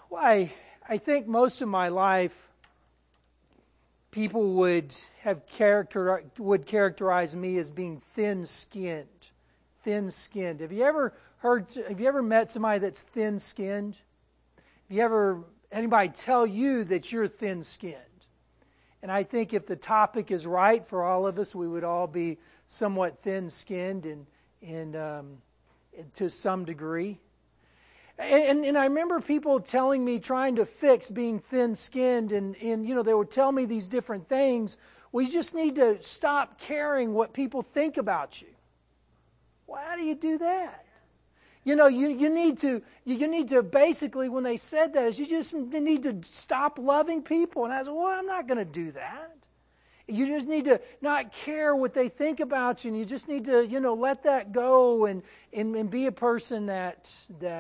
Well, I think most of my life, people would characterize me as being thin-skinned. Thin-skinned. Have you ever met somebody that's thin-skinned? Anybody tell you that you're thin-skinned? And I think if the topic is right for all of us, we would all be somewhat thin-skinned and to some degree. And I remember people telling me, trying to fix being thin-skinned, and they would tell me these different things. Well, you just need to stop caring what people think about you. Well, how do you do that? You need to basically, when they said that, is you just need to stop loving people. And I said, well, I'm not going to do that. You just need to not care what they think about you, and you just need to, let that go and be a person that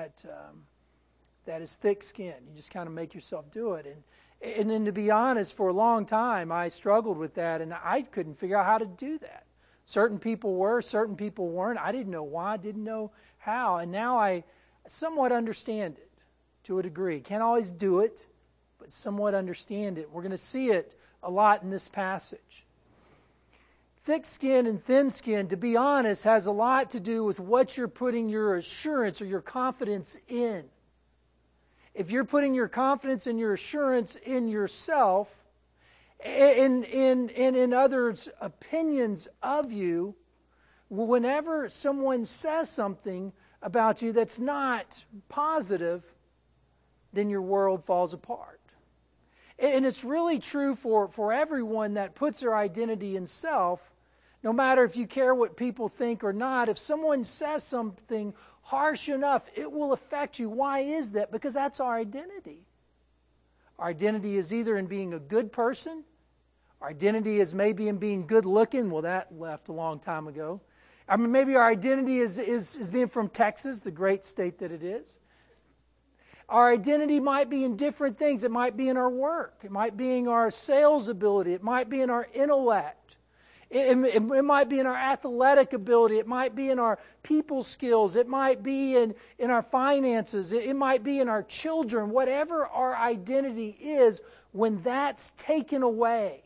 is thick-skinned. You just kind of make yourself do it. And then, to be honest, for a long time, I struggled with that, and I couldn't figure out how to do that. Certain people were, certain people weren't. I didn't know why, didn't know how, and now I somewhat understand it to a degree. Can't always do it, but somewhat understand it. We're going to see it a lot in this passage. Thick-skinned and thin-skinned, to be honest, has a lot to do with what you're putting your assurance or your confidence in. If you're putting your confidence and your assurance in yourself and in others' opinions of you, whenever someone says something about you that's not positive, then your world falls apart. And it's really true for everyone that puts their identity in self, no matter if you care what people think or not. If someone says something harsh enough, it will affect you. Why is that? Because that's our identity. Our identity is either in being a good person. Our identity is maybe in being good looking. Well, that left a long time ago. I mean, maybe our identity is being from Texas, the great state that it is. Our identity might be in different things. It might be in our work. It might be in our sales ability. It might be in our intellect. It might be in our athletic ability. It might be in our people skills. It might be in our finances. It might be in our children. Whatever our identity is, when that's taken away,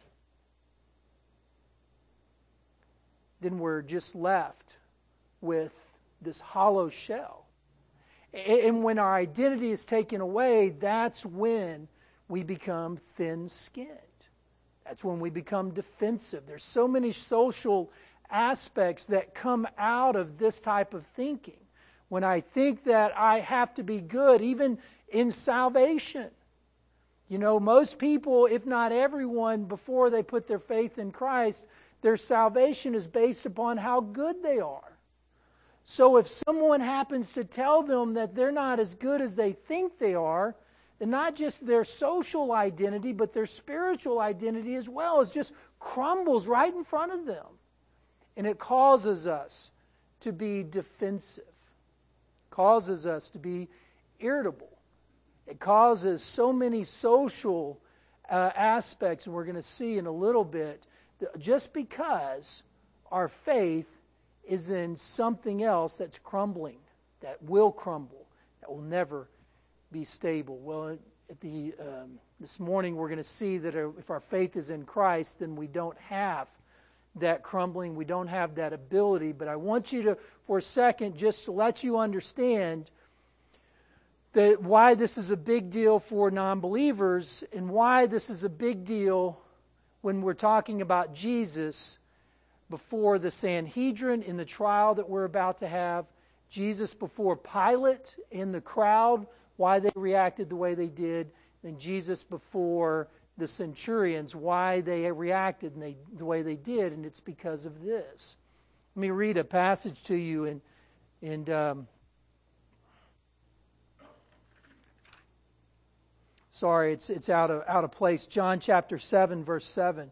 then we're just left with this hollow shell. And when our identity is taken away, that's when we become thin-skinned. That's when we become defensive. There's so many social aspects that come out of this type of thinking. When I think that I have to be good, even in salvation. Most people, if not everyone, before they put their faith in Christ, their salvation is based upon how good they are. So if someone happens to tell them that they're not as good as they think they are, then not just their social identity, but their spiritual identity as well is just crumbles right in front of them. And it causes us to be defensive. Causes us to be irritable. It causes so many social aspects, and we're going to see in a little bit, just because our faith is in something else that's crumbling, that will crumble, that will never be stable. Well, this morning we're going to see that if our faith is in Christ, then we don't have that crumbling, we don't have that ability. But I want you to, for a second, just to let you understand that why this is a big deal for non-believers and why this is a big deal when we're talking about Jesus before the Sanhedrin in the trial that we're about to have, Jesus before Pilate in the crowd, why they reacted the way they did, and Jesus before the centurions, why they reacted the way they did, and it's because of this. Let me read a passage to you, sorry, it's out of place. John chapter 7, verse 7.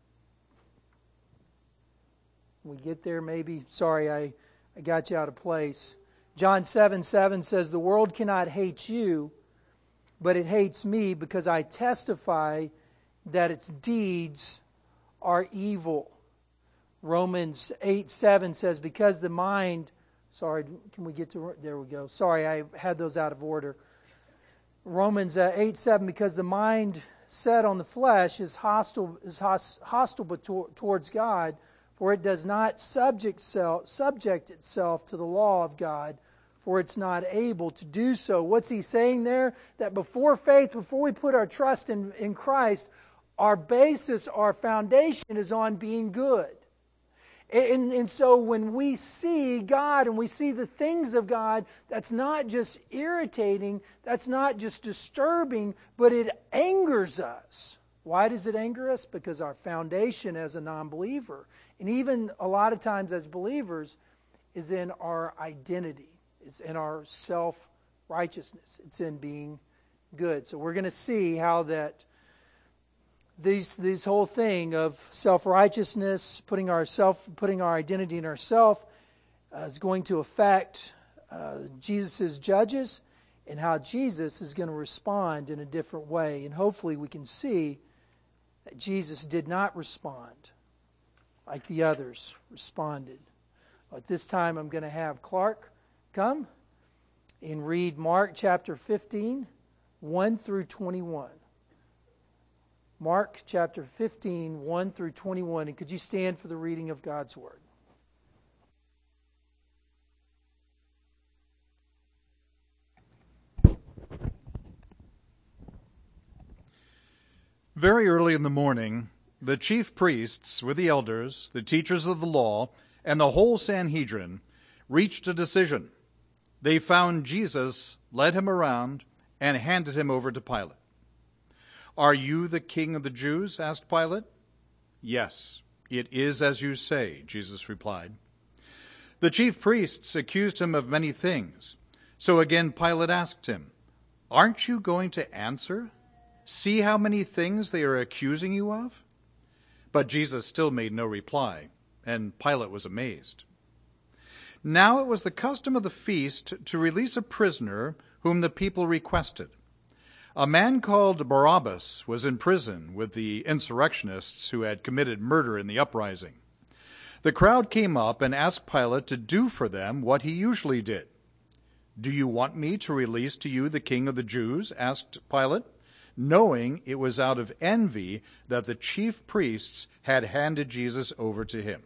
We get there maybe. Sorry, I got you out of place. John 7:7 says, "The world cannot hate you, but it hates me because I testify that its deeds are evil." Romans 8:7 says, "Because the mind..." Sorry, can we get to... There we go. Sorry, I had those out of order. Romans 8:7, because the mind set on the flesh is hostile towards God, for it does not subject itself to the law of God, for it's not able to do so. What's he saying there? That before we put our trust in Christ, our basis, our foundation is on being good. And so when we see God and we see the things of God, that's not just irritating, that's not just disturbing, but it angers us. Why does it anger us? Because our foundation as a non-believer, and even a lot of times as believers, is in our identity. It's in our self-righteousness. It's in being good. So we're going to see how that this whole thing of self-righteousness, putting our identity in ourself, is going to affect Jesus' judges, and how Jesus is going to respond in a different way. And hopefully we can see that Jesus did not respond like the others responded. At this time I'm going to have Clark come and read Mark chapter 15, 1 through 21. Mark chapter 15, 1 through 21. And could you stand for the reading of God's Word? Very early in the morning, the chief priests with the elders, the teachers of the law, and the whole Sanhedrin reached a decision. They found Jesus, led him around, and handed him over to Pilate. "Are you the king of the Jews?" asked Pilate. "Yes, it is as you say," Jesus replied. The chief priests accused him of many things. So again Pilate asked him, "Aren't you going to answer? See how many things they are accusing you of?" But Jesus still made no reply, and Pilate was amazed. Now it was the custom of the feast to release a prisoner whom the people requested. A man called Barabbas was in prison with the insurrectionists who had committed murder in the uprising. The crowd came up and asked Pilate to do for them what he usually did. "Do you want me to release to you the king of the Jews?" asked Pilate, knowing it was out of envy that the chief priests had handed Jesus over to him.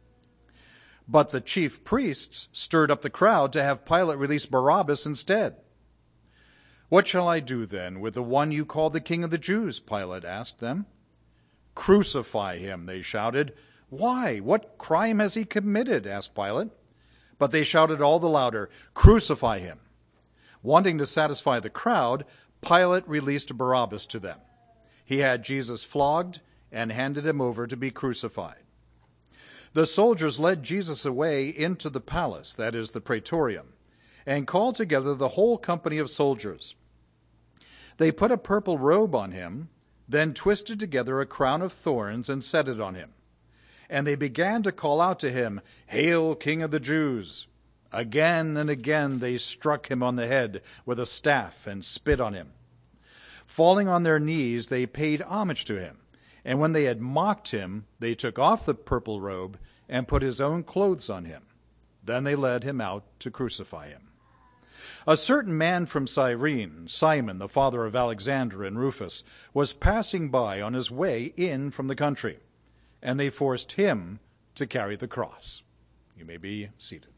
But the chief priests stirred up the crowd to have Pilate release Barabbas instead. "What shall I do then with the one you call the king of the Jews?" Pilate asked them. "Crucify him," they shouted. "Why? What crime has he committed?" asked Pilate. But they shouted all the louder, "Crucify him." Wanting to satisfy the crowd, Pilate released Barabbas to them. He had Jesus flogged and handed him over to be crucified. The soldiers led Jesus away into the palace, that is, the praetorium, and called together the whole company of soldiers. They put a purple robe on him, then twisted together a crown of thorns and set it on him. And they began to call out to him, "Hail, King of the Jews!" Again and again they struck him on the head with a staff and spit on him. Falling on their knees, they paid homage to him. And when they had mocked him, they took off the purple robe and put his own clothes on him. Then they led him out to crucify him. A certain man from Cyrene, Simon, the father of Alexander and Rufus, was passing by on his way in from the country, and they forced him to carry the cross. You may be seated.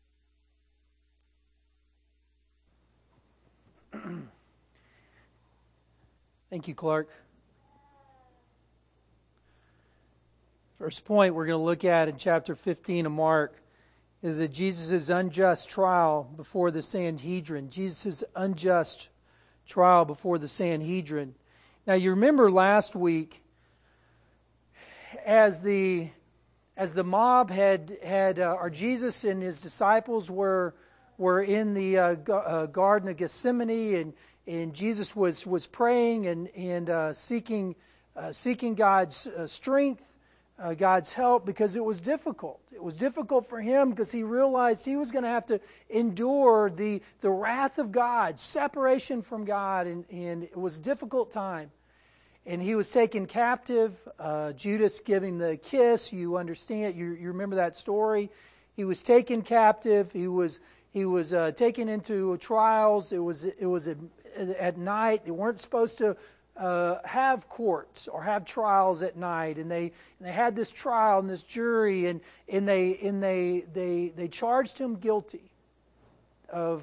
Thank you, Clark. First point we're going to look at in chapter 15 of Mark is that Jesus' unjust trial before the Sanhedrin. Jesus' unjust trial before the Sanhedrin. Now, you remember last week, as the mob or Jesus and his disciples were in the Garden of Gethsemane, and Jesus was praying and seeking God's strength, God's help, because it was difficult. It was difficult for him because he realized he was going to have to endure the wrath of God, separation from God, and it was a difficult time. And he was taken captive. Judas giving the kiss. You understand? You remember that story? He was taken captive. He was He was taken into trials. It was at night. They weren't supposed to have courts or have trials at night, and they had this trial and this jury, and they charged him guilty of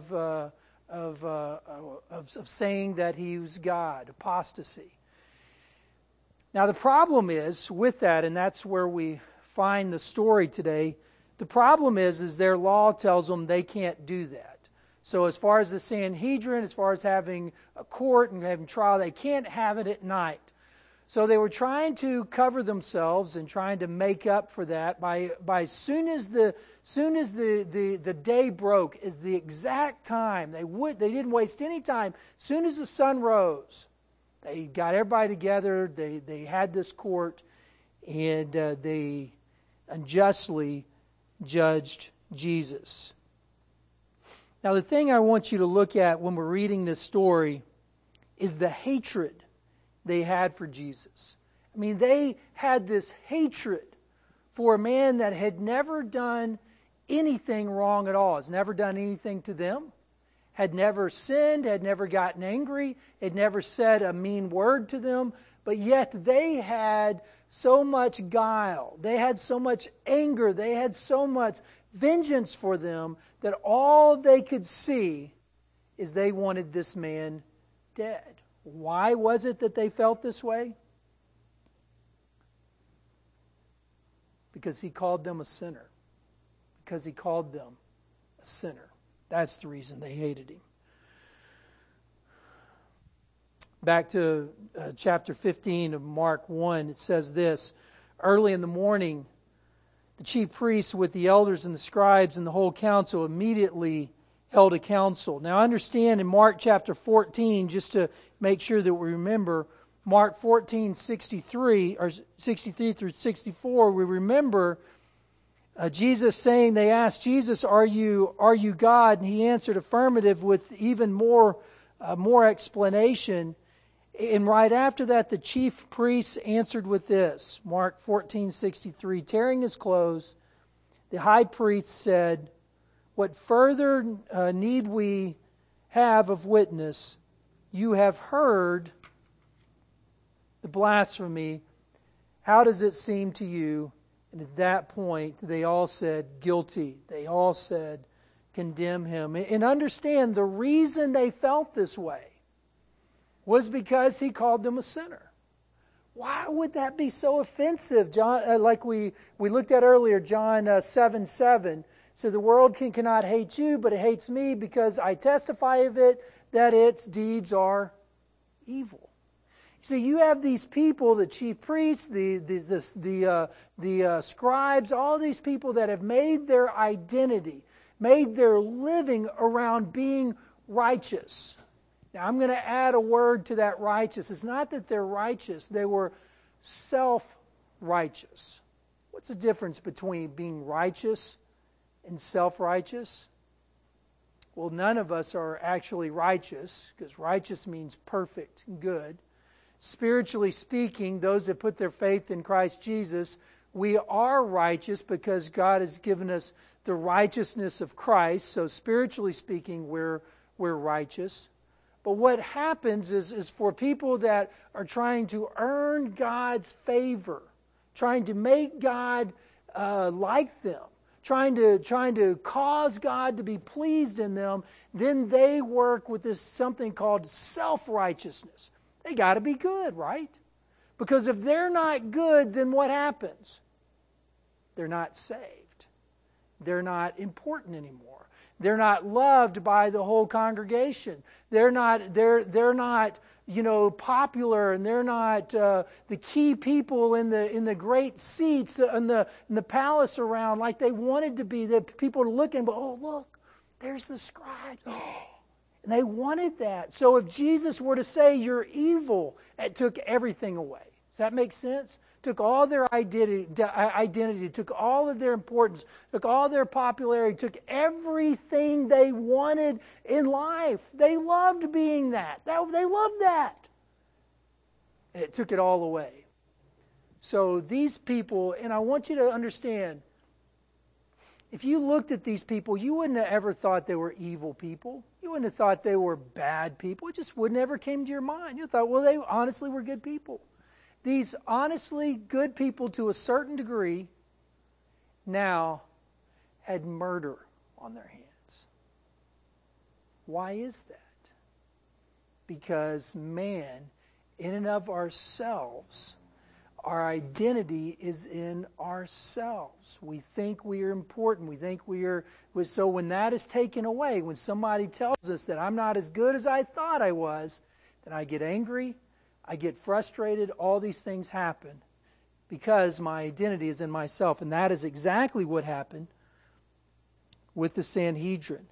saying that he was God, apostasy. Now the problem is with that, and that's where we find the story today. The problem is their law tells them they can't do that. So as far as the Sanhedrin, as far as having a court and having trial, they can't have it at night. So they were trying to cover themselves and trying to make up for that by soon as the day broke is the exact time. They didn't waste any time. Soon as the sun rose, they got everybody together. They had this court, and they unjustly judged Jesus. Now, the thing I want you to look at when we're reading this story is the hatred they had for Jesus. I mean, they had this hatred for a man that had never done anything wrong at all, has never done anything to them, had never sinned, had never gotten angry, had never said a mean word to them, but yet they had so much guile, they had so much anger, they had so much vengeance for them that all they could see is they wanted this man dead. Why was it that they felt this way? Because he called them a sinner. Because he called them a sinner. That's the reason they hated him. Back to chapter 15 of Mark 1, it says this: early in the morning, the chief priests with the elders and the scribes and the whole council immediately held a council. Now understand in Mark chapter 14, just to make sure that we remember, Mark 14:63 or 63 through 64, we remember Jesus saying, they asked Jesus, "Are you God?" And he answered affirmative with even more explanation. And right after that, the chief priests answered with this, Mark 14:63, tearing his clothes, the high priest said, "What further need we have of witness? You have heard the blasphemy. How does it seem to you?" And at that point, they all said, "Guilty." They all said, "Condemn him." And understand, the reason they felt this way was because he called them a sinner. Why would that be so offensive? John, like we looked at earlier, John 7:7. So the world cannot hate you, but it hates me because I testify of it that its deeds are evil. See, you have these people, the chief priests, the scribes, all these people that have made their identity, made their living around being righteous. Now, I'm going to add a word to that righteous. It's not that they're righteous. They were self-righteous. What's the difference between being righteous and self-righteous? Well, none of us are actually righteous, because righteous means perfect, good. Spiritually speaking, those that put their faith in Christ Jesus, we are righteous because God has given us the righteousness of Christ. So spiritually speaking, we're righteous. But what happens is for people that are trying to earn God's favor, trying to make God like them, trying to cause God to be pleased in them, then they work with this something called self-righteousness. They got to be good, right? Because if they're not good, then what happens? They're not saved. They're not important anymore. They're not loved by the whole congregation. They're not popular, and they're not the key people in the great seats in the palace around like they wanted to be. The people to look and go, "Oh, look, there's the scribes." And they wanted that. So if Jesus were to say, "You're evil," it took everything away. Does that make sense? Took all their identity, took all of their importance, took all their popularity, took everything they wanted in life. They loved being that. They loved that. And it took it all away. So these people, and I want you to understand, if you looked at these people, you wouldn't have ever thought they were evil people. You wouldn't have thought they were bad people. It just would never came to your mind. You thought, well, they honestly were good people. These honestly good people to a certain degree now had murder on their hands. Why is that? Because man, in and of ourselves, our identity is in ourselves. We think we are important. We think we are. So when that is taken away, when somebody tells us that I'm not as good as I thought I was, then I get angry, I get frustrated, all these things happen because my identity is in myself. And that is exactly what happened with the Sanhedrin.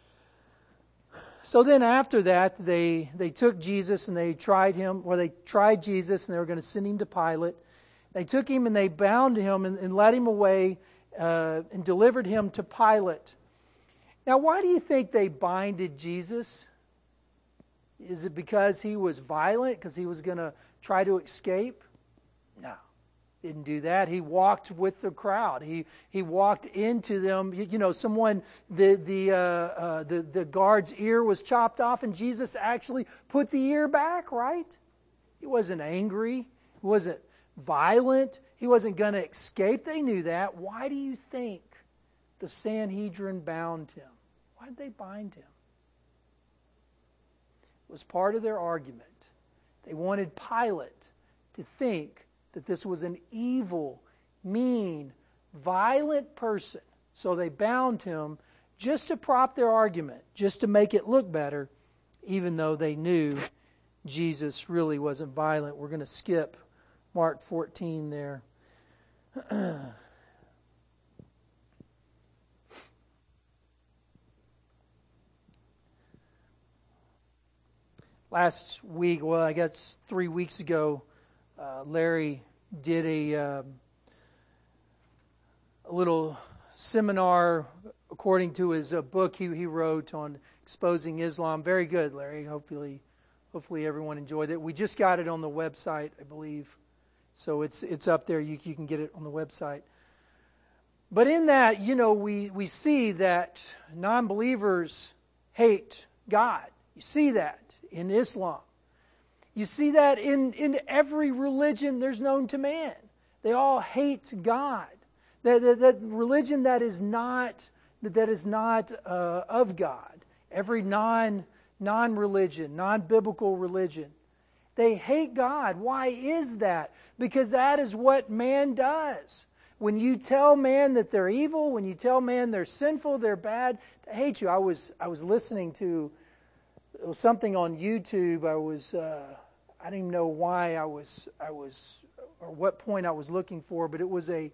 So then after that, they took Jesus and they tried him, or they tried Jesus and they were going to send him to Pilate. They took him and they bound him and led him away and delivered him to Pilate. Now, why do you think they binded Jesus? Is it because he was violent, because he was going to try to escape? No. Didn't do that. He walked with the crowd. He walked into them. You know, someone the guard's ear was chopped off, and Jesus actually put the ear back. Right? He wasn't angry. He wasn't violent. He wasn't going to escape. They knew that. Why do you think the Sanhedrin bound him? Why did they bind him? It was part of their argument. They wanted Pilate to think that this was an evil, mean, violent person. So they bound him just to prop their argument, just to make it look better, even though they knew Jesus really wasn't violent. We're going to skip Mark 14 there. Last week, well, I guess 3 weeks ago, Larry did a little seminar according to his book he wrote on exposing Islam. Very good, Larry. Hopefully everyone enjoyed it. We just got it on the website, I believe. So it's up there. You can get it on the website. But in that, you know, we see that non-believers hate God. You see that in Islam. You see that in every religion there's known to man. They all hate God. That religion that is not of God. Every non-religion, non-biblical religion, they hate God. Why is that? Because that is what man does. When you tell man that they're evil, when you tell man they're sinful, they're bad, they hate you. I was listening to something on YouTube. I didn't even know why I was or what point I was looking for, but it was a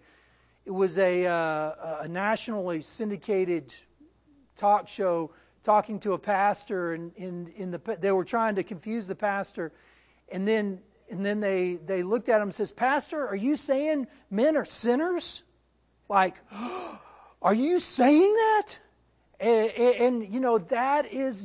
nationally syndicated talk show talking to a pastor, and they were trying to confuse the pastor, and then they looked at him and says, "Pastor, are you saying men are sinners? Like, are you saying that?" And you know, that is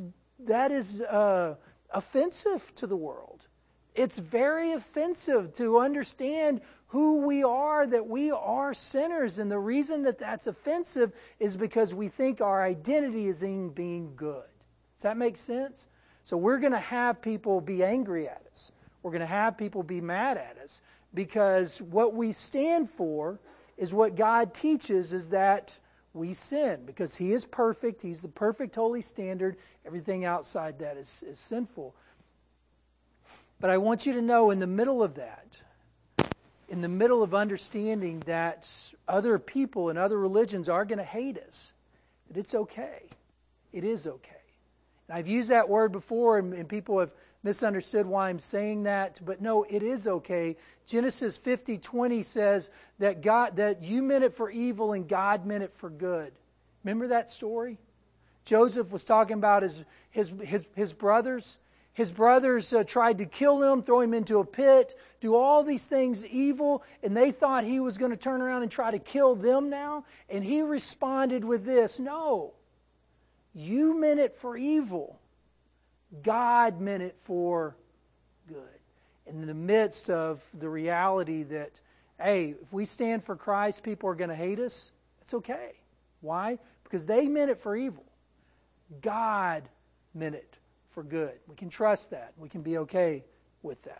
offensive to the world. It's very offensive to understand who we are, that we are sinners. And the reason that that's offensive is because we think our identity is in being good. Does that make sense? So we're going to have people be angry at us. We're going to have people be mad at us because what we stand for is what God teaches, is that we sin because He is perfect. He's the perfect holy standard. Everything outside that is sinful. But I want you to know, in the middle of that, in the middle of understanding that other people and other religions are going to hate us, that it's okay. It is okay. And I've used that word before, and people have misunderstood why I'm saying that, but no, it is okay. Genesis 50:20 says that you meant it for evil and God meant it for good. Remember that story? Joseph was talking about his brothers. His brothers tried to kill him, throw him into a pit, do all these things evil, and they thought he was going to turn around and try to kill them now. And he responded with this: "No, you meant it for evil. God meant it for good." In the midst of the reality that, hey, if we stand for Christ, people are going to hate us, it's okay. Why? Because they meant it for evil. God meant it for good. We can trust that. We can be okay with that.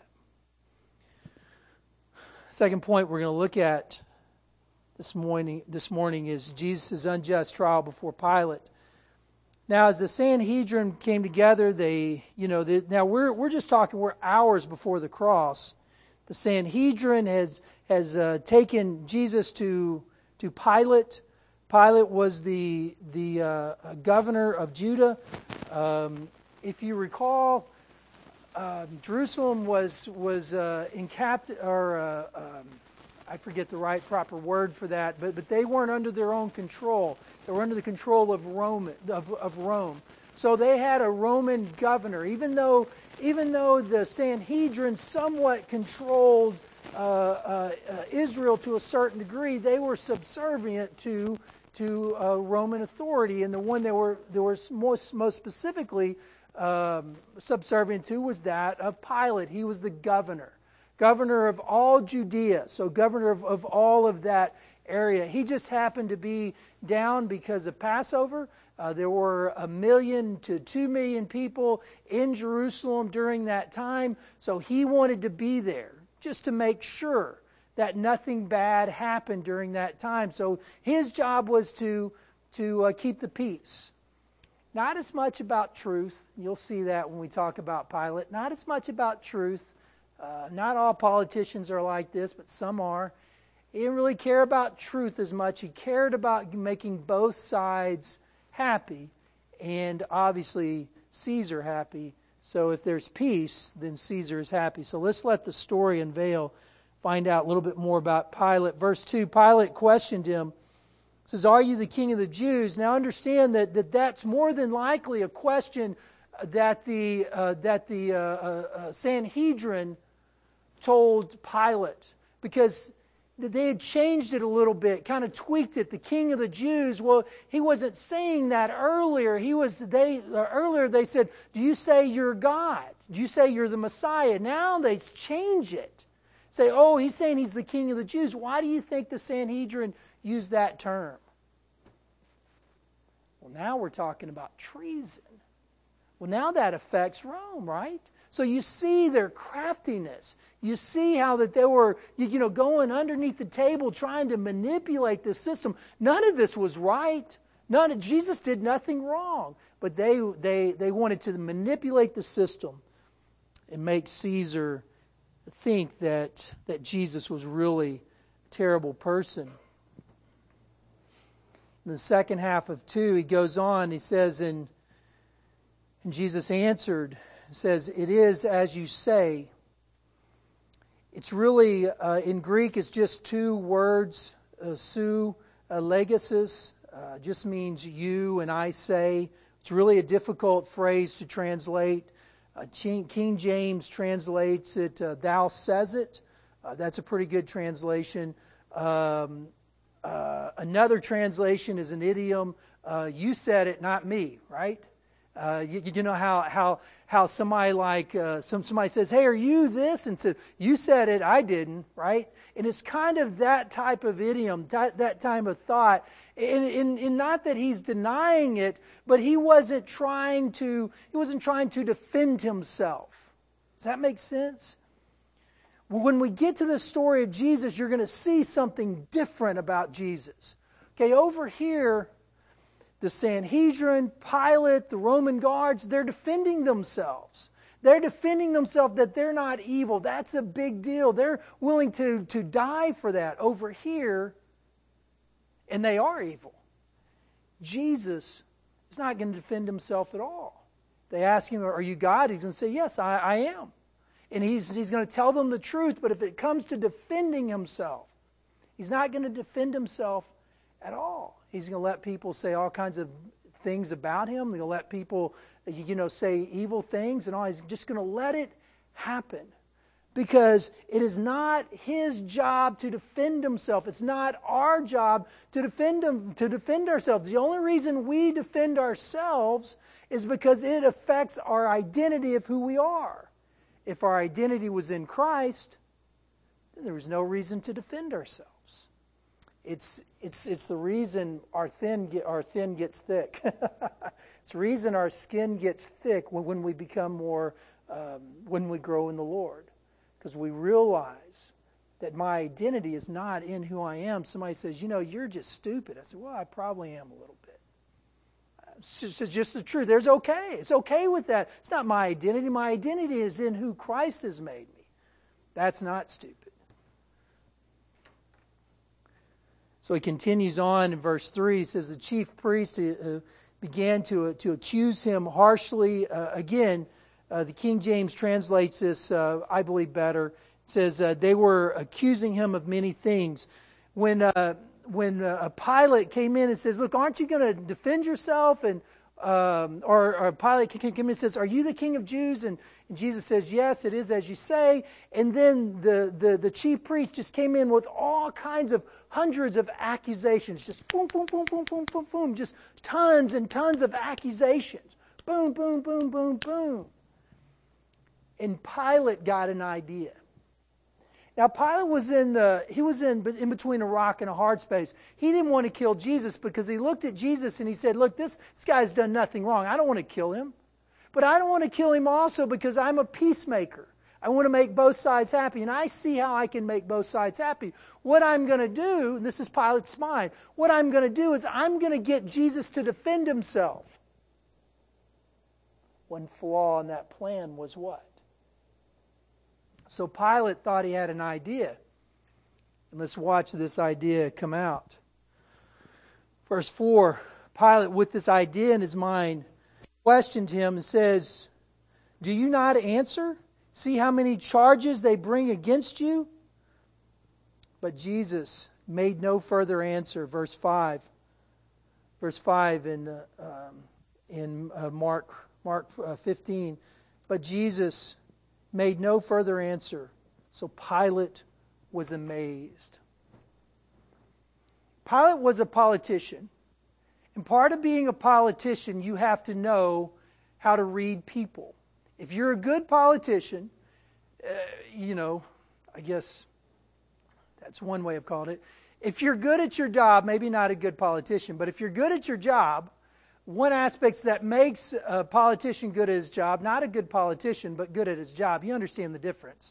Second point we're going to look at this morning is Jesus' unjust trial before Pilate. Now, as the Sanhedrin came together, now we're just talking, we're hours before the cross. The Sanhedrin has taken Jesus to Pilate. Pilate was the governor of Judah. If you recall, Jerusalem was in I forget the right proper word for that, but they weren't under their own control. They were under the control of Rome. So they had a Roman governor. Even though the Sanhedrin somewhat controlled Israel to a certain degree, they were subservient to Roman authority, and the one they were most specifically subservient to was that of Pilate. He was the governor of all Judea, so governor of all of that area. He just happened to be down because of Passover. There were 1 million to 2 million people in Jerusalem during that time, so he wanted to be there just to make sure that nothing bad happened during that time. So his job was to keep the peace. Not as much about truth. You'll see that when we talk about Pilate. Not as much about truth. Not all politicians are like this, but some are. He didn't really care about truth as much. He cared about making both sides happy, and obviously Caesar happy. So if there's peace, then Caesar is happy. So let's let the story unveil, find out a little bit more about Pilate. Verse 2, Pilate questioned him, says, "Are you the king of the Jews?" Now understand that's more than likely a question that the Sanhedrin told Pilate, because they had changed it a little bit, kind of tweaked it. The king of the Jews, well, he wasn't saying that earlier. Earlier they said, "Do you say you're God? Do you say you're the Messiah?" Now they change it. Say, "Oh, he's saying he's the king of the Jews." Why do you think the Sanhedrin used that term? Well, now we're talking about treason. Well, now that affects Rome, right? So you see their craftiness. You see how that they were, going underneath the table trying to manipulate the system. None of this was right. Jesus did nothing wrong. But they wanted to manipulate the system and make Caesar think that Jesus was really a terrible person. In the second half of 2, he goes on, he says, and Jesus answered, says, "It is as you say." It's really, in Greek, it's just 2 words, su, legasis, just means you and I say. It's really a difficult phrase to translate. King James translates it, "thou says it." That's a pretty good translation. Another translation is an idiom, "you said it, not me," right? You know how somebody somebody says, "Hey, are you this?" and says, "You said it, I didn't," right? And it's kind of that type of idiom, that type of thought. And not that he's denying it, but he wasn't trying to defend himself. Does that make sense? When we get to the story of Jesus, you're going to see something different about Jesus. Okay, over here, the Sanhedrin, Pilate, the Roman guards, they're defending themselves. They're defending themselves that they're not evil. That's a big deal. They're willing to die for that. Over here, and they are evil, Jesus is not going to defend himself at all. They ask him, "Are you God?" He's going to say, "Yes, I am." And he's going to tell them the truth, but if it comes to defending himself, he's not going to defend himself at all. He's going to let people say all kinds of things about him. He's going to let people, say evil things and all. He's just going to let it happen. Because it is not his job to defend himself. It's not our job to defend ourselves. The only reason we defend ourselves is because it affects our identity of who we are. If our identity was in Christ, then there was no reason to defend ourselves. It's It's the reason our thin gets thick. It's the reason our skin gets thick when we become more, when we grow in the Lord. Because we realize that my identity is not in who I am. Somebody says, you're just stupid. I said, well, I probably am a little bit. It's just the truth. It's okay with that. It's not my identity. My identity is in who Christ has made me. That's not stupid. So he continues on in verse 3. He says, the chief priest began to accuse him harshly. Again, the King James translates this, I believe, better. It says, they were accusing him of many things. When Pilate came in and says, look, aren't you going to defend yourself? And or Pilate came in and says, are you the King of Jews? And Jesus says, yes, it is as you say. And then the chief priest just came in with all kinds of hundreds of accusations. Just boom, boom, boom, boom, boom, boom, boom. Just tons and tons of accusations. Boom, boom, boom, boom, boom. And Pilate got an idea. Now, Pilate was in between a rock and a hard space. He didn't want to kill Jesus because he looked at Jesus and he said, look, this guy's done nothing wrong. I don't want to kill him. But I don't want to kill him also because I'm a peacemaker. I want to make both sides happy. And I see how I can make both sides happy. What I'm going to do, and this is Pilate's mind, what I'm going to do is I'm going to get Jesus to defend himself. One flaw in that plan was what? So Pilate thought he had an idea. And let's watch this idea come out. Verse 4, Pilate, with this idea in his mind, questioned him and says, do you not answer? See how many charges they bring against you? But Jesus made no further answer. Verse 5. Verse 5 in Mark 15. But Jesus made no further answer. So Pilate was amazed. Pilate was a politician. And part of being a politician, you have to know how to read people. If you're a good politician, I guess that's one way of calling it. If you're good at your job, maybe not a good politician, but if you're good at your job, one aspect that makes a politician good at his job, not a good politician, but good at his job, you understand the difference.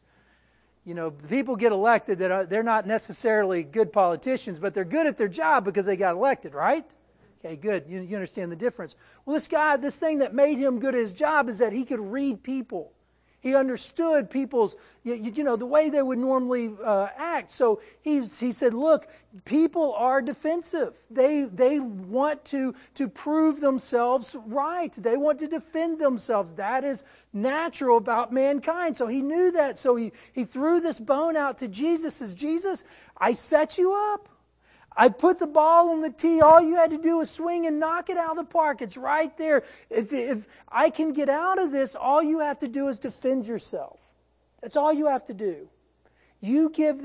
People get elected that they're not necessarily good politicians, but they're good at their job because they got elected, right? Okay, good. You understand the difference. Well, this thing that made him good at his job is that he could read people. He understood people's, the way they would normally act. So he said, look, people are defensive. They want to prove themselves right. They want to defend themselves. That is natural about mankind. So he knew that. So he threw this bone out to Jesus. Says, Jesus, I set you up. I put the ball on the tee. All you had to do was swing and knock it out of the park. It's right there. If I can get out of this, all you have to do is defend yourself. That's all you have to do. You give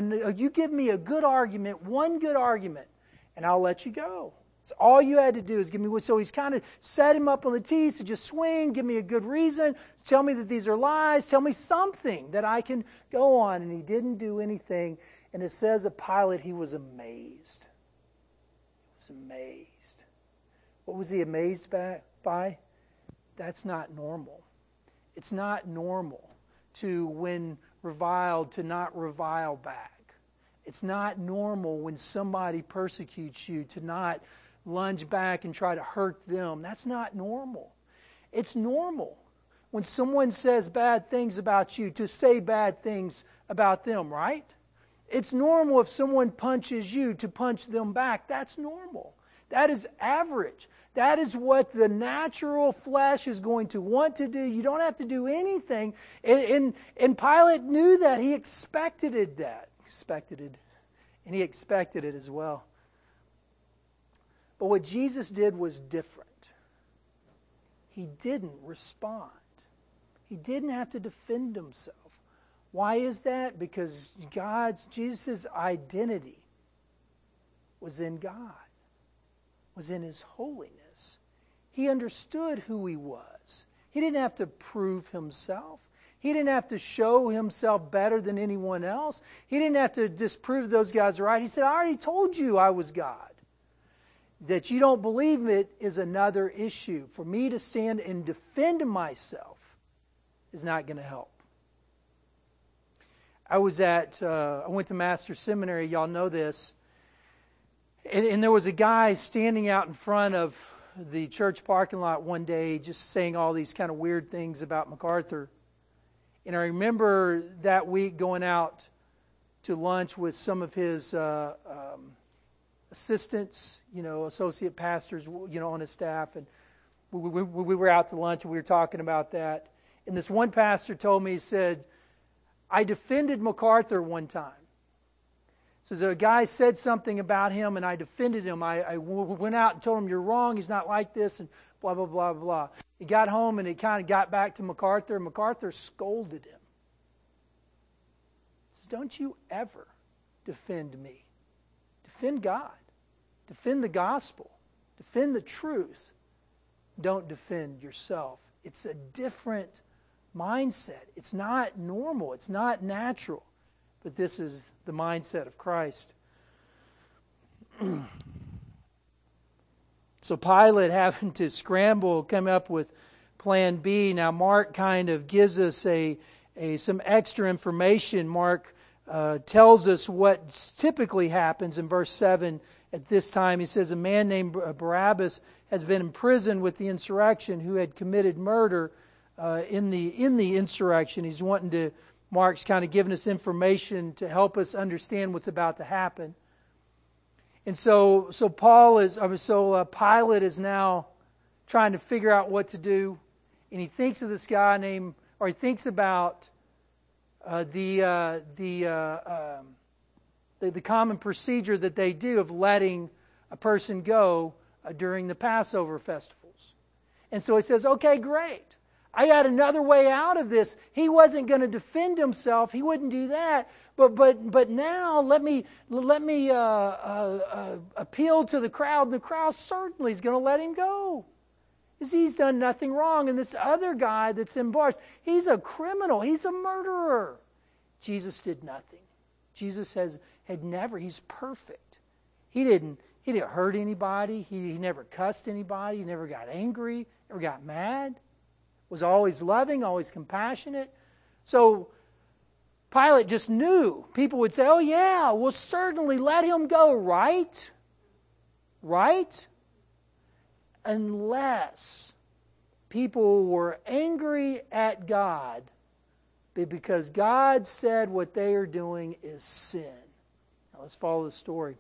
me a good argument, one good argument, and I'll let you go. It's all you had to do is give me. So he's kind of set him up on the tee. So just swing, give me a good reason, tell me that these are lies, tell me something that I can go on. And he didn't do anything. And it says of Pilate, he was amazed. He was amazed. What was he amazed by? That's not normal. It's not normal to, when reviled, to not revile back. It's not normal when somebody persecutes you to not lunge back and try to hurt them. That's not normal. It's normal when someone says bad things about you to say bad things about them, right? It's normal if someone punches you to punch them back. That's normal. That is average. That is what the natural flesh is going to want to do. You don't have to do anything. And Pilate knew that. He expected it. And he expected it as well. But what Jesus did was different. He didn't respond. He didn't have to defend himself. Why is that? Because Jesus' identity was in God, was in His holiness. He understood who He was. He didn't have to prove Himself. He didn't have to show himself better than anyone else. He didn't have to disprove those guys right. He said, I already told you I was God. That you don't believe it is another issue. For me to stand and defend myself is not going to help. I went to Master's Seminary, y'all know this, and there was a guy standing out in front of the church parking lot one day just saying all these kind of weird things about MacArthur. And I remember that week going out to lunch with some of his assistants, associate pastors, on his staff. And we were out to lunch and we were talking about that. And this one pastor told me, he said, I defended MacArthur one time. So a guy said something about him and I defended him. I went out and told him, you're wrong, he's not like this, and blah, blah, blah, blah. He got home and he kind of got back to MacArthur, and MacArthur scolded him. He says, don't you ever defend me. Defend God. Defend the gospel. Defend the truth. Don't defend yourself. It's a different mindset. It's not normal. It's not natural. But this is the mindset of Christ. So Pilate, having to scramble, come up with plan B. Now Mark kind of gives us some extra information. Mark tells us what typically happens in verse 7 at this time. He says, a man named Barabbas has been in prison with the insurrection who had committed murder in the insurrection. He's wanting to, Mark's kind of giving us information to help us understand what's about to happen. And so Pilate is now trying to figure out what to do, and he thinks of this guy he thinks about the common procedure that they do of letting a person go during the Passover festivals. And so he says, okay, great. I got another way out of this. He wasn't going to defend himself. He wouldn't do that. But now let me appeal to the crowd. The crowd certainly is going to let him go, because he's done nothing wrong. And this other guy that's in bars, he's a criminal. He's a murderer. Jesus did nothing. Jesus had never. He's perfect. He didn't hurt anybody. He never cussed anybody. He never got angry. Never got mad. Was always loving, always compassionate. So Pilate just knew. People would say, oh yeah, well certainly let him go, right? Right? Unless people were angry at God because God said what they are doing is sin. Now let's follow the story.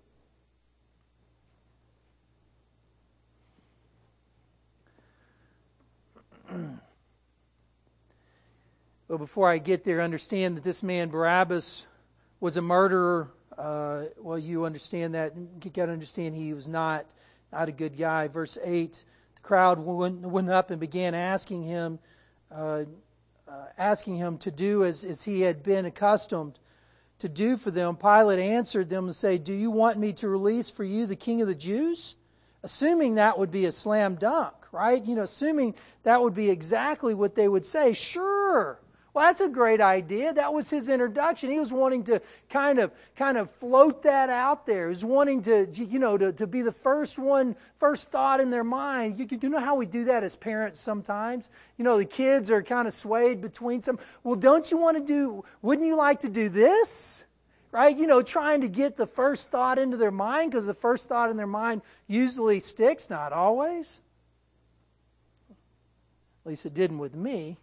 But before I get there, understand that this man Barabbas was a murderer. You understand that. You got to understand he was not a good guy. Verse 8, the crowd went up and began asking him to do as he had been accustomed to do for them. Pilate answered them and said, do you want me to release for you the king of the Jews? Assuming that would be a slam dunk, right? Assuming that would be exactly what they would say. Sure. Well, that's a great idea. That was his introduction. He was wanting to kind of float that out there. He was wanting to be the first thought in their mind. You know how we do that as parents sometimes? The kids are kind of swayed between some. Well, wouldn't you like to do this? Right? Trying to get the first thought into their mind, because the first thought in their mind usually sticks, not always. At least it didn't with me.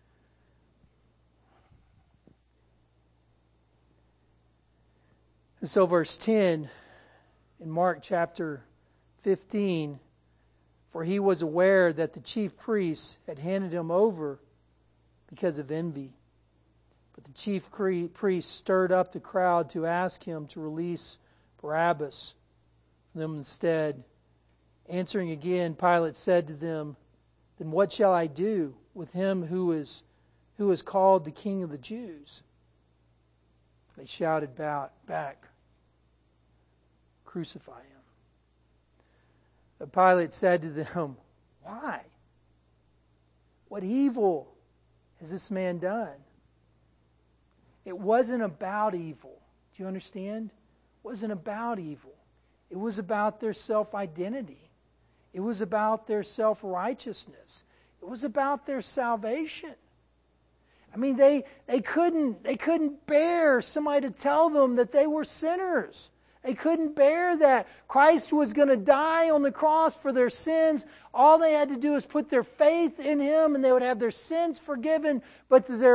And so verse 10 in Mark chapter 15, for he was aware that the chief priests had handed him over because of envy. But the chief priests stirred up the crowd to ask him to release Barabbas for them instead. Answering again, Pilate said to them, then what shall I do with him who is called the King of the Jews? They shouted back, crucify him. But Pilate said to them, why? What evil has this man done? It wasn't about evil. Do you understand? It wasn't about evil. It was about their self-identity. It was about their self-righteousness. It was about their salvation. I mean, they couldn't bear somebody to tell them that they were sinners. They couldn't bear that Christ was going to die on the cross for their sins. All they had to do is put their faith in Him, and they would have their sins forgiven. But their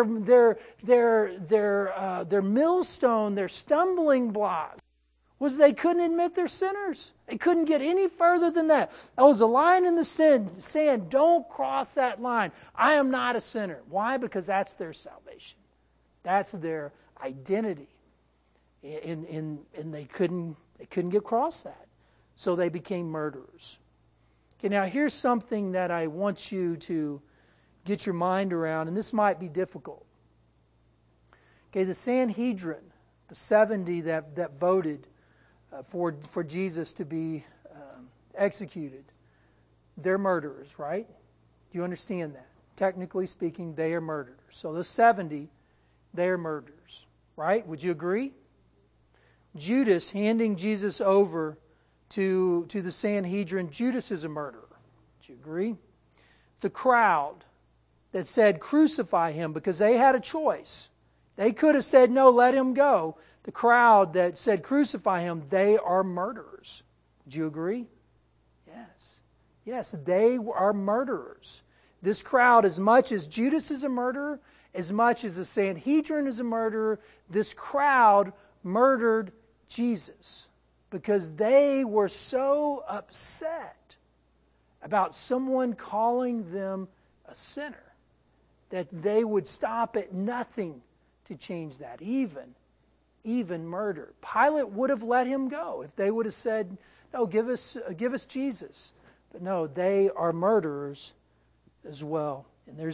millstone, their stumbling block, was they couldn't admit they're sinners. They couldn't get any further than that. That was a line in the sand. Don't cross that line. I am not a sinner. Why? Because that's their salvation. That's their identity. And they couldn't get across that. So they became murderers. Okay, now here's something that I want you to get your mind around, and this might be difficult. Okay, the Sanhedrin, the 70 that voted for Jesus to be executed, they're murderers, right? Do you understand that? Technically speaking, they are murderers. So the 70, they are murderers, right? Would you agree? Judas handing Jesus over to the Sanhedrin, Judas is a murderer. Do you agree? The crowd that said crucify him because they had a choice. They could have said no, let him go. The crowd that said crucify him, they are murderers. Do you agree? Yes. Yes, they are murderers. This crowd, as much as Judas is a murderer, as much as the Sanhedrin is a murderer, this crowd murdered Jesus because they were so upset about someone calling them a sinner that they would stop at nothing to change that, even murder. Pilate would have let him go if they would have said, no, give us Jesus. But no, they are murderers as well.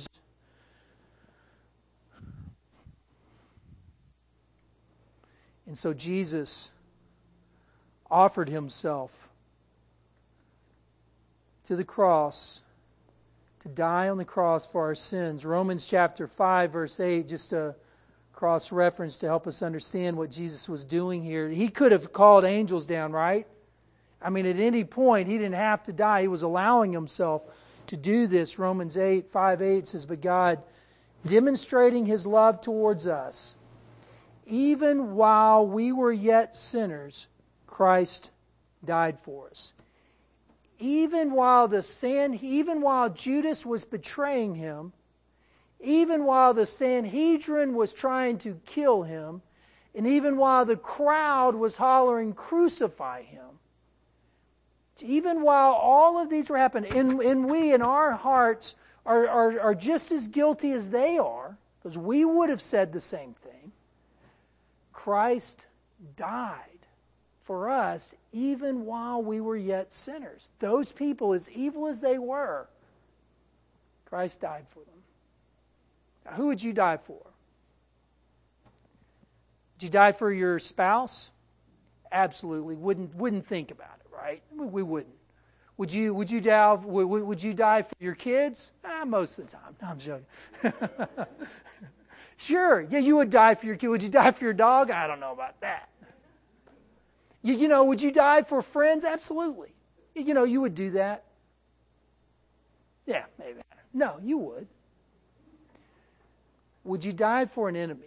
And so Jesus offered Himself to the cross to die on the cross for our sins. Romans chapter 5, verse 8, just a cross-reference to help us understand what Jesus was doing here. He could have called angels down, right? I mean, at any point, He didn't have to die. He was allowing Himself to do this. Romans 5:8 says, but God, demonstrating His love towards us, even while we were yet sinners, Christ died for us. Even while Judas was betraying Him, even while the Sanhedrin was trying to kill Him, and even while the crowd was hollering, crucify Him, even while all of these were happening, and we in our hearts are just as guilty as they are, because we would have said the same thing, Christ died for us even while we were yet sinners. Those people, as evil as they were, Christ died for them. Now, who would you die for? Would you die for your spouse? Absolutely. Wouldn't think about it, right? We wouldn't. Would you die for your kids? Most of the time. No, I'm joking. Sure. Yeah, you would die for your kid. Would you die for your dog? I don't know about that. Would you die for friends? Absolutely. You would do that. Yeah, maybe. No, you would. Would you die for an enemy?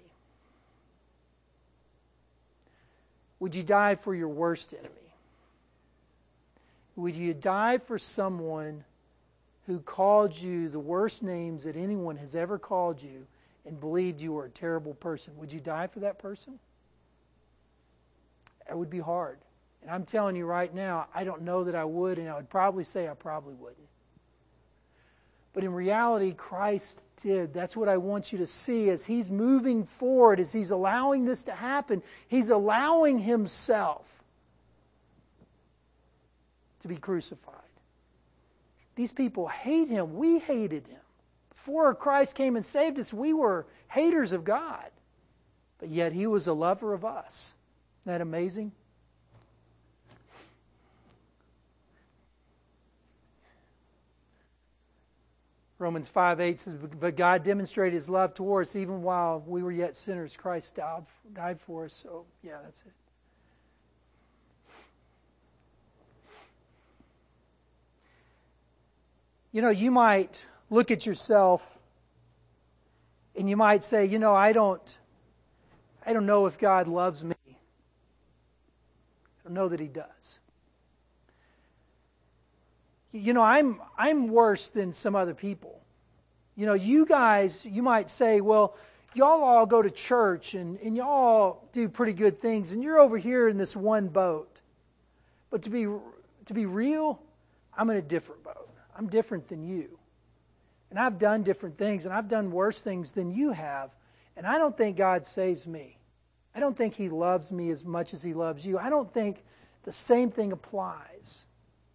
Would you die for your worst enemy? Would you die for someone who called you the worst names that anyone has ever called you and believed you were a terrible person? Would you die for that person? It would be hard. And I'm telling you right now, I don't know that I would, and I would probably say I probably wouldn't. But in reality, Christ did. That's what I want you to see as He's moving forward, as He's allowing this to happen. He's allowing Himself to be crucified. These people hate Him. We hated Him. Before Christ came and saved us, we were haters of God. But yet He was a lover of us. Isn't that amazing? Romans 5:8 says, but God demonstrated His love toward us even while we were yet sinners. Christ died for us. So, yeah, that's it. You know, you might look at yourself and you might say, you know, I don't know if God loves me. I don't know that He does. You know, I'm worse than some other people. You know, you guys, you might say, well, y'all all go to church and y'all do pretty good things, and you're over here in this one boat. But to be real, I'm in a different boat. I'm different than you. And I've done different things, and I've done worse things than you have, and I don't think God saves me. I don't think He loves me as much as He loves you. I don't think the same thing applies.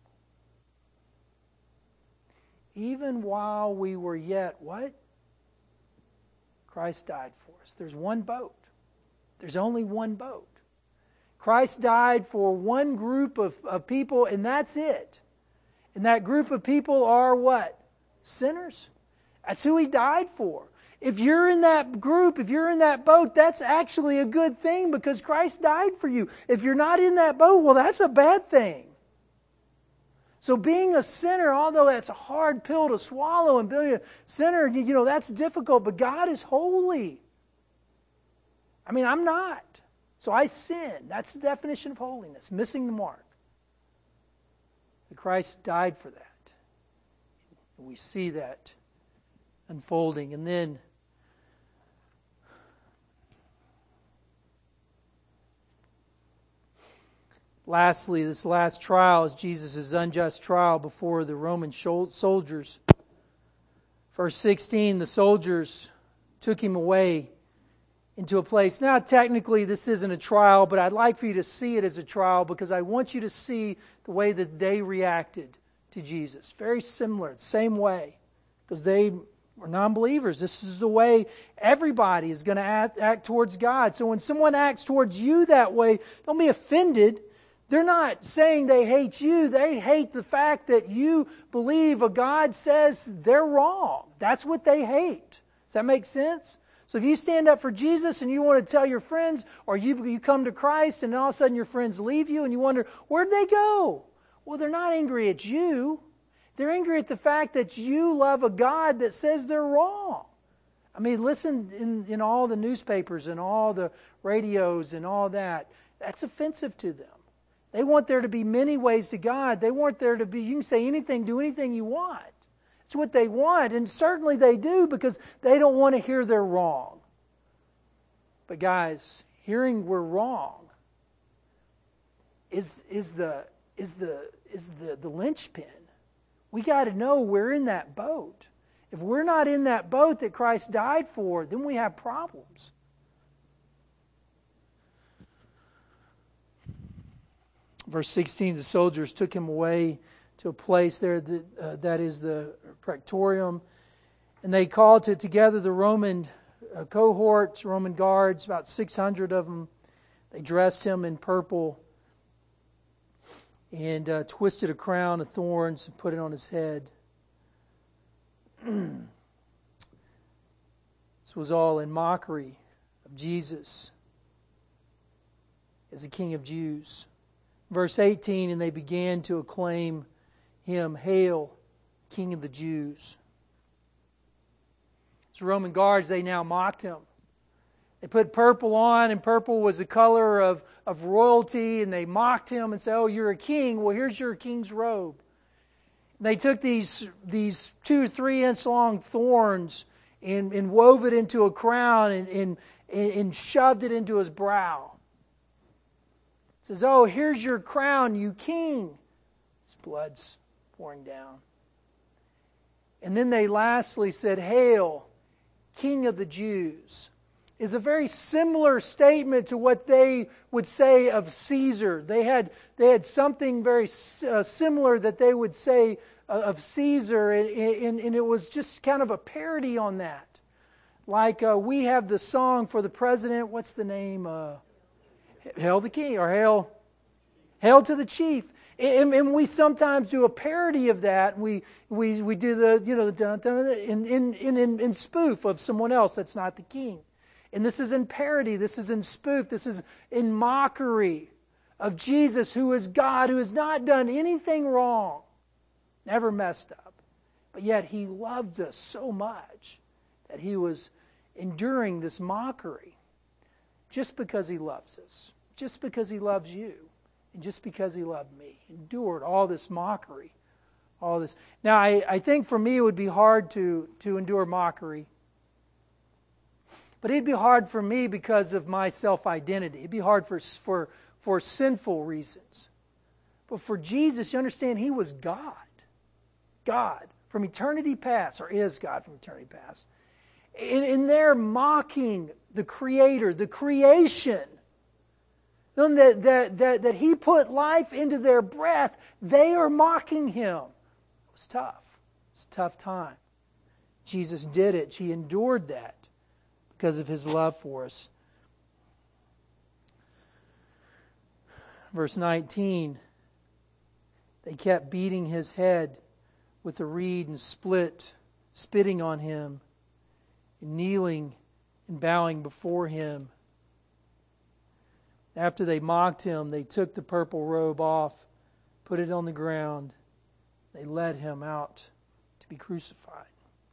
Even while we were yet, what? Christ died for us. There's one boat. There's only one boat. Christ died for one group of people, and that's it. And that group of people are what? Sinners. That's who He died for. If you're in that group, if you're in that boat, that's actually a good thing because Christ died for you. If you're not in that boat, well, that's a bad thing. So being a sinner, although that's a hard pill to swallow, and being a sinner, you know, that's difficult, but God is holy. I mean, I'm not. So I sin. That's the definition of holiness, missing the mark. But Christ died for that. We see that unfolding. And then lastly, this last trial is Jesus' unjust trial before the Roman soldiers. Verse 16, the soldiers took Him away into a place. Now, technically, this isn't a trial, but I'd like for you to see it as a trial because I want you to see the way that they reacted to Jesus. Very similar, same way, because they were non-believers. This is the way everybody is going to act towards God. So when someone acts towards you that way, don't be offended. They're not saying they hate you. They hate the fact that you believe a God says they're wrong. That's what they hate. Does that make sense? So if you stand up for Jesus and you want to tell your friends, or you come to Christ and all of a sudden your friends leave you and you wonder, where'd they go? Well, they're not angry at you. They're angry at the fact that you love a God that says they're wrong. I mean, listen in all the newspapers and all the radios and all that. That's offensive to them. They want there to be many ways to God. They want there to be, you can say anything, do anything you want. It's what they want, and certainly they do because they don't want to hear they're wrong. But guys, hearing we're wrong is the linchpin. We got to know we're in that boat. If we're not in that boat that Christ died for, then we have problems. Verse 16, the soldiers took Him away to a place there that is the Praetorium, and they called together the Roman cohorts, Roman guards, about 600 of them. They dressed Him in purple and twisted a crown of thorns and put it on His head. This was all in mockery of Jesus as the King of Jews. Verse 18, and they began to acclaim Him, "Hail, King of the Jews." So Roman guards, they now mocked Him. They put purple on, and purple was the color of royalty, and they mocked Him and said, "Oh, you're a king. Well, here's your king's robe." And they took these 2 or 3 inch long thorns and wove it into a crown and shoved it into His brow. It says, "Oh, here's your crown, you king." His blood's pouring down. And then they lastly said, "Hail, King of the Jews." Is a very similar statement to what they would say of Caesar. They had something very similar that they would say of Caesar, and it was just kind of a parody on that. Like we have the song for the president. What's the name? Hail the King, or Hail to the Chief. And we sometimes do a parody of that. We do the dun, dun, in spoof of someone else that's not the king. And this is in parody. This is in spoof. This is in mockery of Jesus, who is God, who has not done anything wrong, never messed up. But yet He loved us so much that He was enduring this mockery just because He loves us, just because He loves you, and just because He loved me. Endured all this mockery, all this. Now, I think for me it would be hard to endure mockery. But it'd be hard for me because of my self-identity. It'd be hard for sinful reasons. But for Jesus, you understand, He was God. God from eternity past, or is God from eternity past. And they're mocking the Creator, the creation. That He put life into their breath. They are mocking Him. It was tough. It's a tough time. Jesus did it. He endured that because of His love for us. Verse 19, they kept beating His head with a reed and spitting on Him, and kneeling and bowing before Him. After they mocked Him, they took the purple robe off, put it on the ground. They led Him out to be crucified.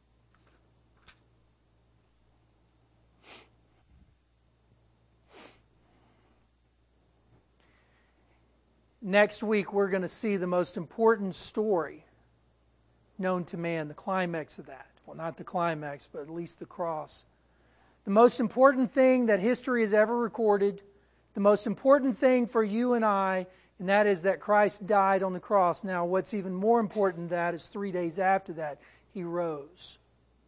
Next week, we're going to see the most important story known to man, the climax of that. Well, not the climax, but at least the cross. The most important thing that history has ever recorded, the most important thing for you and I, and that is that Christ died on the cross. Now, what's even more important than that is 3 days after that, He rose.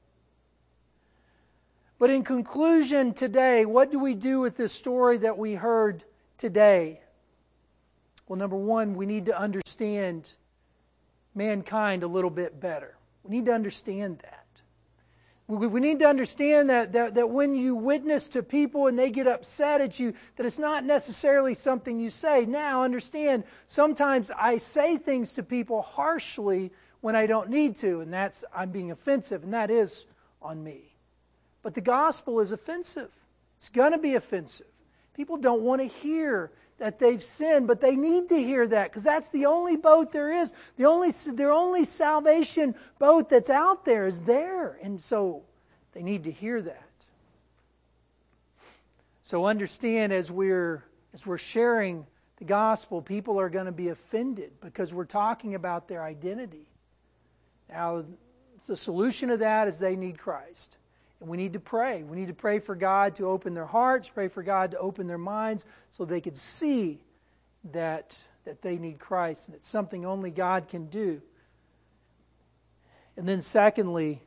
But in conclusion today, what do we do with this story that we heard today? Well, number one, we need to understand mankind a little bit better. We need to understand that. We need to understand that when you witness to people and they get upset at you, that it's not necessarily something you say. Now, understand, sometimes I say things to people harshly when I don't need to, and I'm being offensive, and that is on me. But the gospel is offensive. It's going to be offensive. People don't want to hear that they've sinned, but they need to hear that because that's the only boat there is. The only salvation boat that's out there is there. And so they need to hear that. So understand as we're sharing the gospel, people are going to be offended because we're talking about their identity. Now, the solution to that is they need Christ. And we need to pray. We need to pray for God to open their hearts, pray for God to open their minds so they could see that they need Christ and it's something only God can do. And then secondly,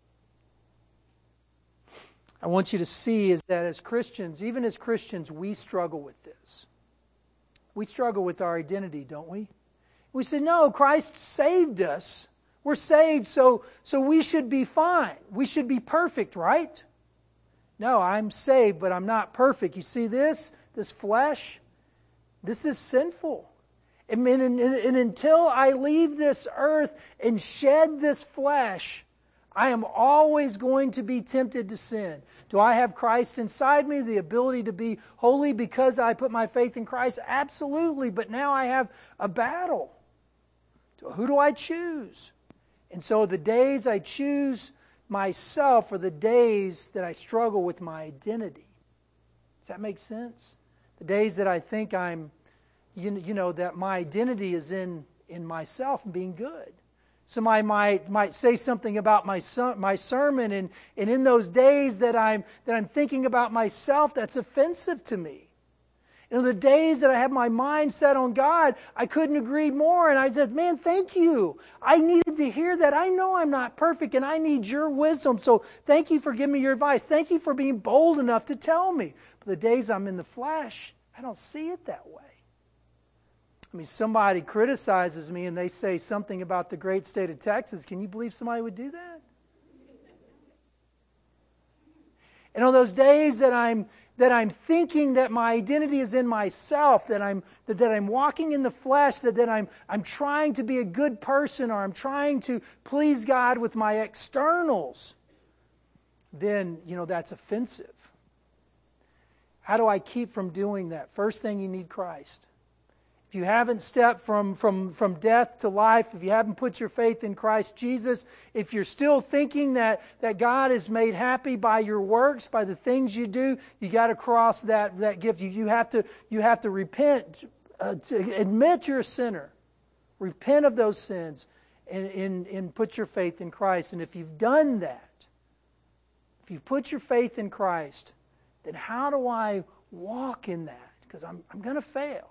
I want you to see is that as Christians, even as Christians, we struggle with this. We struggle with our identity, don't we? We say, no, Christ saved us. We're saved, so we should be fine. We should be perfect, right? No, I'm saved, but I'm not perfect. You see this flesh? This is sinful. And until I leave this earth and shed this flesh, I am always going to be tempted to sin. Do I have Christ inside me, the ability to be holy because I put my faith in Christ? Absolutely, but now I have a battle. Who do I choose? And so the days I choose myself are the days that I struggle with my identity. Does that make sense? The days that I think I'm, that my identity is in myself and being good. Somebody might say something about my sermon, and in those days that I'm thinking about myself, that's offensive to me. The days that I have my mind set on God, I couldn't agree more. And I said, man, thank you. I needed to hear that. I know I'm not perfect and I need your wisdom. So thank you for giving me your advice. Thank you for being bold enough to tell me. But the days I'm in the flesh, I don't see it that way. I mean, somebody criticizes me and they say something about the great state of Texas. Can you believe somebody would do that? And on those days that I'm thinking that my identity is in myself, that I'm walking in the flesh, that I'm trying to be a good person, or I'm trying to please God with my externals, then, that's offensive. How do I keep from doing that? First thing, you need Christ. If you haven't stepped from death to life, if you haven't put your faith in Christ Jesus, if you're still thinking that God is made happy by your works, by the things you do, you got to cross that gift. You have to repent, to admit you're a sinner. Repent of those sins and put your faith in Christ. And if you've done that, if you've put your faith in Christ, then how do I walk in that? Because I'm going to fail.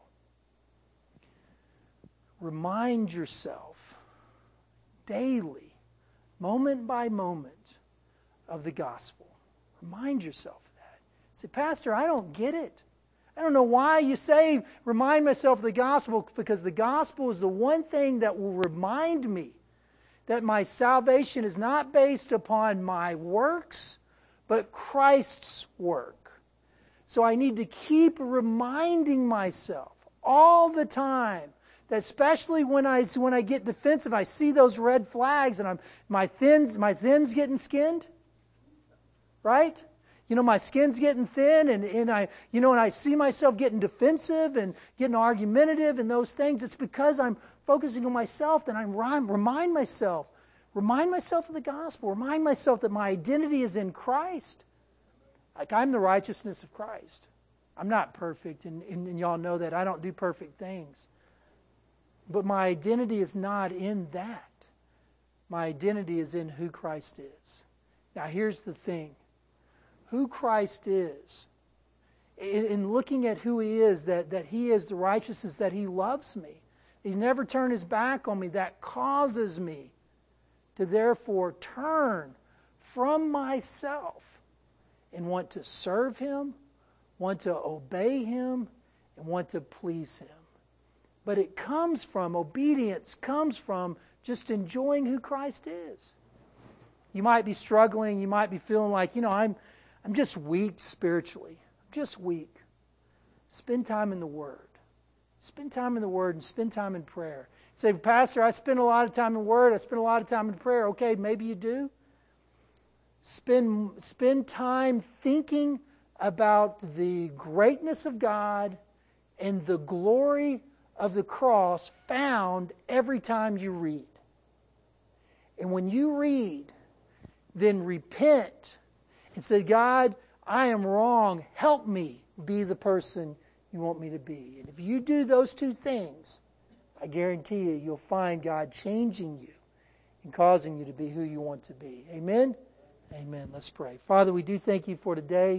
Remind yourself daily, moment by moment, of the gospel. Remind yourself of that. Say, Pastor, I don't get it. I don't know why you say, remind myself of the gospel, because the gospel is the one thing that will remind me that my salvation is not based upon my works, but Christ's work. So I need to keep reminding myself all the time that, especially when I get defensive, I see those red flags and my thin's getting skinned, right? My skin's getting thin, and I see myself getting defensive and getting argumentative and those things. It's because I'm focusing on myself. Then I remind myself of the gospel. Remind myself that my identity is in Christ. Like, I'm the righteousness of Christ. I'm not perfect, and y'all know that. I don't do perfect things. But my identity is not in that. My identity is in who Christ is. Now, here's the thing. Who Christ is, in looking at who He is, that He is the righteousness, that He loves me, He's never turned His back on me, that causes me to therefore turn from myself and want to serve Him, want to obey Him, and want to please Him. But obedience comes from just enjoying who Christ is. You might be struggling, you might be feeling like, I'm just weak spiritually. I'm just weak. Spend time in the Word. Spend time in the Word and spend time in prayer. Say, Pastor, I spend a lot of time in the Word, I spend a lot of time in prayer. Okay, maybe you do. Spend time thinking about the greatness of God and the glory of the cross found every time you read. And when you read, then repent and say, God, I am wrong. Help me be the person you want me to be. And if you do those two things, I guarantee you'll find God changing you and causing you to be who you want to be. Amen? Amen. Let's pray. Father, we do thank you for today.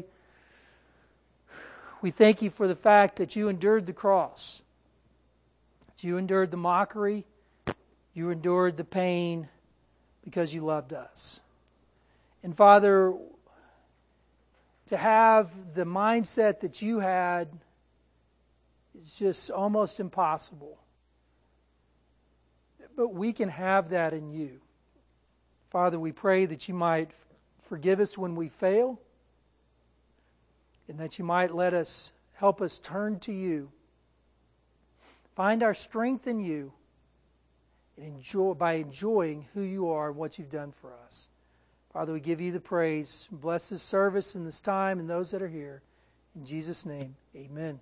We thank you for the fact that you endured the cross. You endured the mockery. You endured the pain because you loved us. And Father, to have the mindset that you had is just almost impossible. But we can have that in you. Father, we pray that you might forgive us when we fail, and that you might help us turn to you, find our strength in you, and by enjoying who you are and what you've done for us. Father, we give you the praise. Bless this service and this time and those that are here. In Jesus' name, amen.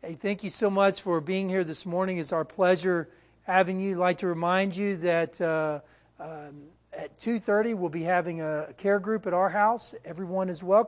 Hey, thank you so much for being here this morning. It's our pleasure having you. I'd like to remind you that at 2:30 we'll be having a care group at our house. Everyone is welcome.